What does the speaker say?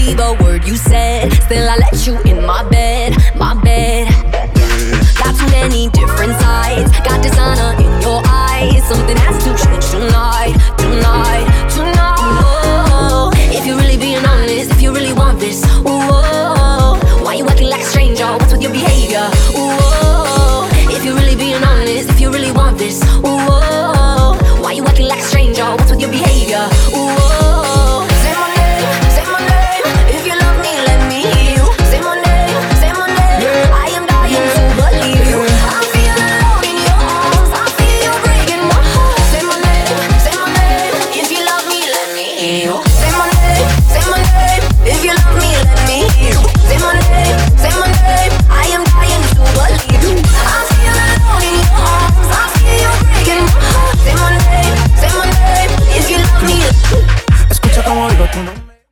believe a word you said. Still I let you in my bed, my bed. Got too many different sides. Got dishonor in your eyes. Something has to change tonight.